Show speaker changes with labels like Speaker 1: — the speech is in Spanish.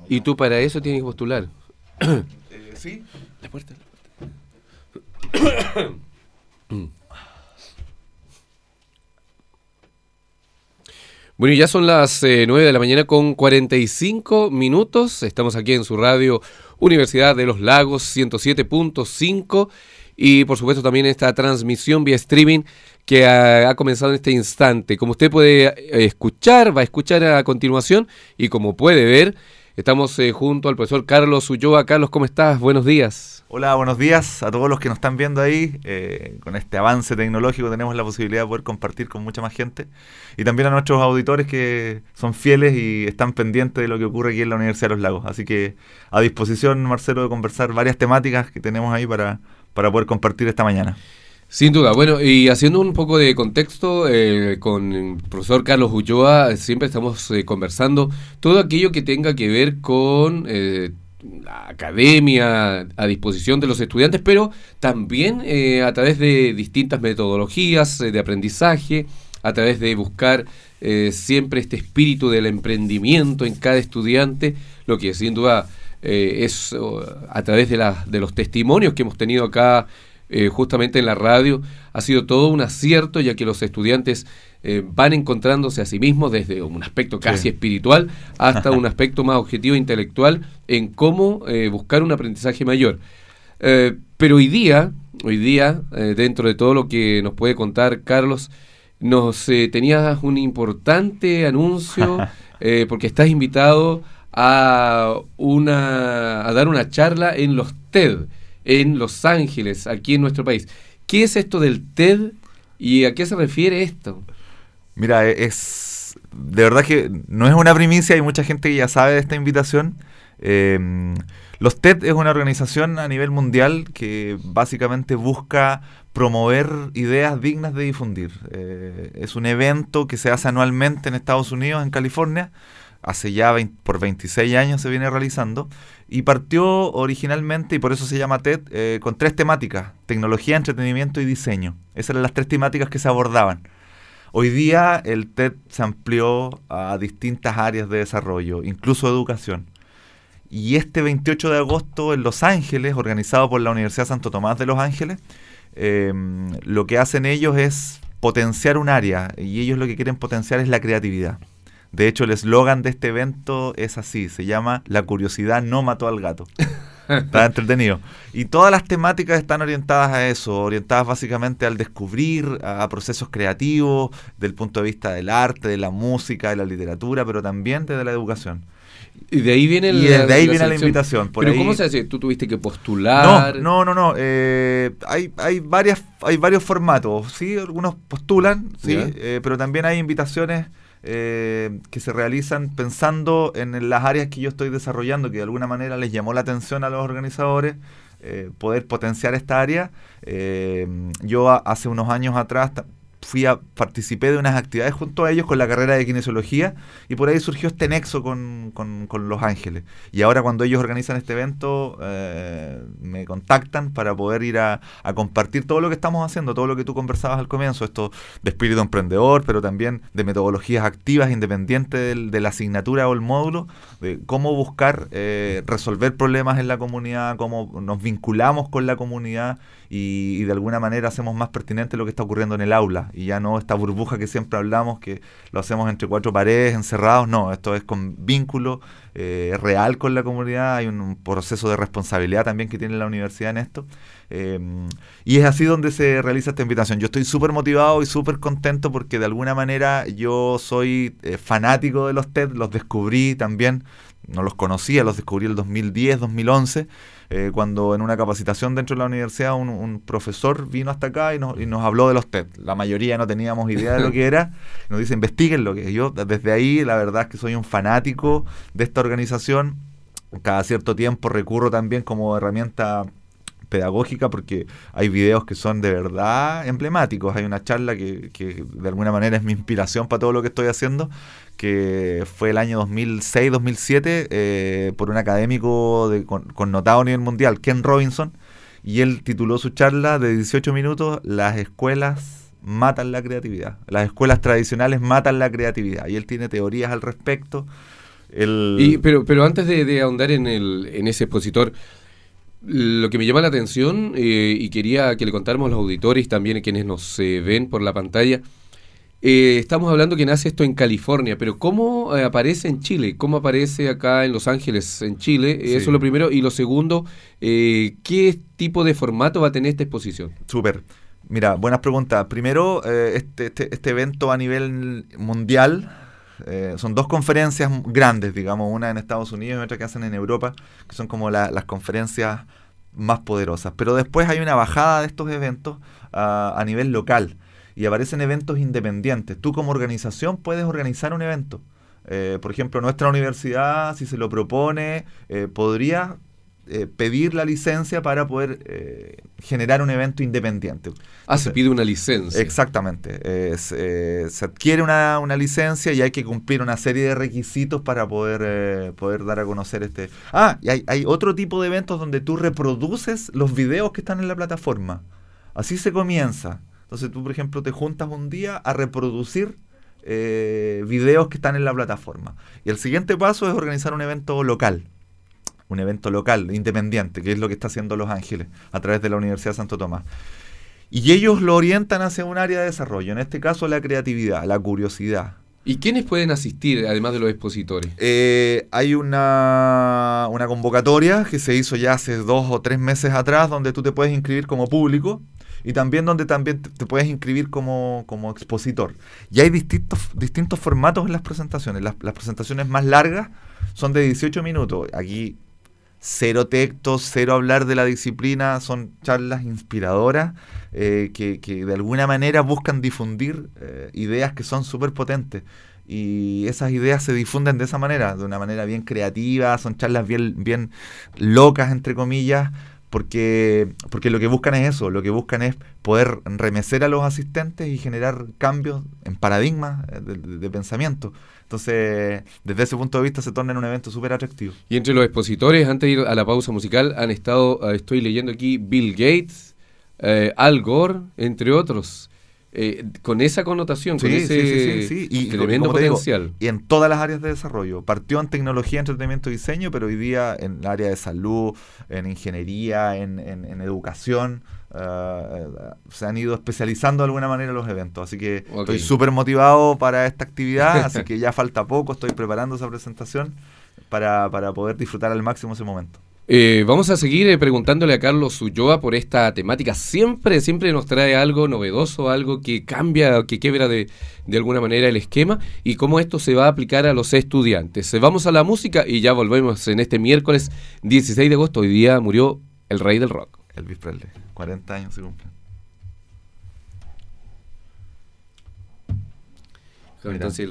Speaker 1: Y tú para eso tienes que postular.
Speaker 2: ¿Sí?
Speaker 1: La puerta. Bueno, ya son las 9 de la mañana con 45 minutos. Estamos aquí en su radio Universidad de los Lagos 107.5 y por supuesto también esta transmisión vía streaming que ha comenzado en este instante. Como usted puede escuchar, va a escuchar a continuación y como puede ver, estamos junto al profesor Carlos Ulloa. Carlos, ¿cómo estás? Buenos días.
Speaker 2: Hola, buenos días a todos los que nos están viendo ahí. Con este avance tecnológico tenemos la posibilidad de poder compartir con mucha más gente. Y también a nuestros auditores que son fieles y están pendientes de lo que ocurre aquí en la Universidad de los Lagos. Así que a disposición, Marcelo, de conversar varias temáticas que tenemos ahí para poder compartir esta mañana.
Speaker 1: Sin duda. Bueno, y haciendo un poco de contexto, con el profesor Carlos Ulloa siempre estamos conversando todo aquello que tenga que ver con la academia a disposición de los estudiantes, pero también a través de distintas metodologías de aprendizaje, a través de buscar siempre este espíritu del emprendimiento en cada estudiante, lo que sin duda es a través de los testimonios que hemos tenido acá justamente en la radio, ha sido todo un acierto, ya que los estudiantes van encontrándose a sí mismos desde un aspecto casi espiritual hasta un aspecto más objetivo e intelectual en cómo buscar un aprendizaje mayor. Pero hoy día, dentro de todo lo que nos puede contar Carlos, tenías un importante anuncio porque estás invitado a dar una charla en los TED en Los Ángeles, aquí en nuestro país. ¿Qué es esto del TED y a qué se refiere esto?
Speaker 2: Mira, de verdad que no es una primicia, hay mucha gente que ya sabe de esta invitación. Los TED es una organización a nivel mundial que básicamente busca promover ideas dignas de difundir. Es un evento que se hace anualmente en Estados Unidos, en California. Hace ya por 26 años se viene realizando y partió originalmente, y por eso se llama TED, con 3 temáticas: tecnología, entretenimiento y diseño. Esas eran las 3 temáticas que se abordaban. Hoy día el TED se amplió a distintas áreas de desarrollo, incluso educación. Y este 28 de agosto en Los Ángeles, organizado por la Universidad Santo Tomás de Los Ángeles, lo que hacen ellos es potenciar un área, y ellos lo que quieren potenciar es la creatividad. De hecho, el eslogan de este evento es así, se llama "La curiosidad no mató al gato". Está entretenido. Y todas las temáticas están orientadas a eso, orientadas básicamente al descubrir, a procesos creativos, del punto de vista del arte, de la música, de la literatura, pero también desde la educación.
Speaker 1: Y de ahí viene
Speaker 2: la invitación.
Speaker 1: ¿Pero cómo se hace? ¿Tú tuviste que postular?
Speaker 2: No. Hay varios formatos, ¿sí? Algunos postulan, ¿sí? Pero también hay invitaciones que se realizan pensando en las áreas que yo estoy desarrollando, que de alguna manera les llamó la atención a los organizadores, poder potenciar esta área. Yo hace unos años atrás participé de unas actividades junto a ellos con la carrera de kinesiología, y por ahí surgió este nexo con Los Ángeles. Y ahora cuando ellos organizan este evento, me contactan para poder ir a compartir todo lo que estamos haciendo, todo lo que tú conversabas al comienzo, esto de espíritu emprendedor, pero también de metodologías activas independientes de la asignatura o el módulo, de cómo buscar resolver problemas en la comunidad, cómo nos vinculamos con la comunidad y de alguna manera hacemos más pertinente lo que está ocurriendo en el aula, y ya no esta burbuja que siempre hablamos, que lo hacemos entre 4 paredes, encerrados. No, esto es con vínculo real con la comunidad. Hay un proceso de responsabilidad también que tiene la universidad en esto, y es así donde se realiza esta invitación. Yo estoy súper motivado y súper contento porque de alguna manera yo soy fanático de los TED, los descubrí también, no los conocía, los descubrí en el 2010, 2011, cuando en una capacitación dentro de la universidad un profesor vino hasta acá y nos habló de los TED. La mayoría no teníamos idea de lo que era. Nos dice, investiguen lo que es. Yo desde ahí la verdad es que soy un fanático de esta organización. Cada cierto tiempo recurro también como herramienta pedagógica porque hay videos que son de verdad emblemáticos. Hay una charla que de alguna manera es mi inspiración para todo lo que estoy haciendo, que fue el año 2006-2007 por un académico connotado a nivel mundial, Ken Robinson, y él tituló su charla de 18 minutos "Las escuelas matan la creatividad. Las escuelas tradicionales matan la creatividad", y él tiene teorías al respecto.
Speaker 1: Pero antes de ahondar en ese expositor, lo que me llama la atención y quería que le contáramos a los auditores y también a quienes nos ven por la pantalla, estamos hablando que nace esto en California, pero ¿cómo aparece en Chile? ¿Cómo aparece acá en Los Ángeles, en Chile?
Speaker 2: Sí.
Speaker 1: Eso es lo primero. Y lo segundo, ¿qué tipo de formato va a tener esta exposición?
Speaker 2: Súper. Mira, buenas preguntas. Primero, este evento a nivel mundial, son 2 conferencias grandes, digamos, una en Estados Unidos y otra que hacen en Europa, que son como las conferencias más poderosas. Pero después hay una bajada de estos eventos a nivel local y aparecen eventos independientes. Tú como organización puedes organizar un evento. Por ejemplo, nuestra universidad, si se lo propone, podría pedir la licencia para poder generar un evento independiente. Entonces,
Speaker 1: se pide una licencia.
Speaker 2: Exactamente. Se adquiere una licencia y hay que cumplir una serie de requisitos para poder dar a conocer este... y hay otro tipo de eventos donde tú reproduces los videos que están en la plataforma. Así se comienza. Entonces tú, por ejemplo, te juntas un día a reproducir videos que están en la plataforma. Y el siguiente paso es organizar un evento local, independiente, que es lo que está haciendo Los Ángeles a través de la Universidad de Santo Tomás. Y ellos lo orientan hacia un área de desarrollo, en este caso la creatividad, la curiosidad.
Speaker 1: ¿Y quiénes pueden asistir, además de los expositores?
Speaker 2: Hay una convocatoria que se hizo ya hace 2 o 3 meses atrás, donde tú te puedes inscribir como público y también donde también te puedes inscribir como expositor. Y hay distintos formatos en las presentaciones. Las presentaciones más largas son de 18 minutos. Aquí 0 textos, 0 hablar de la disciplina, son charlas inspiradoras que de alguna manera buscan difundir ideas que son súper potentes. Y esas ideas se difunden de esa manera, de una manera bien creativa, son charlas bien locas, entre comillas, porque lo que buscan es eso, lo que buscan es poder remecer a los asistentes y generar cambios en paradigmas de pensamiento. Entonces, desde ese punto de vista se torna en un evento súper atractivo.
Speaker 1: Y entre los expositores, antes de ir a la pausa musical, han estado, estoy leyendo aquí, Bill Gates, Al Gore, entre otros. Con esa connotación, con ese
Speaker 2: y
Speaker 1: tremendo potencial.
Speaker 2: Digo, y en todas las áreas de desarrollo. Partió en tecnología, entretenimiento y diseño, pero hoy día en el área de salud, en ingeniería, en educación, se han ido especializando de alguna manera los eventos. Así que estoy súper motivado para esta actividad, así que ya falta poco, estoy preparando esa presentación para poder disfrutar al máximo ese momento.
Speaker 1: Vamos a seguir preguntándole a Carlos Ulloa por esta temática. Siempre nos trae algo novedoso, algo que cambia, que quiebra de alguna manera el esquema y cómo esto se va a aplicar a los estudiantes. Vamos a la música y ya volvemos en este miércoles 16 de agosto. Hoy día murió el rey del rock.
Speaker 2: Elvis Presley, 40 años se cumplen.
Speaker 1: Entonces,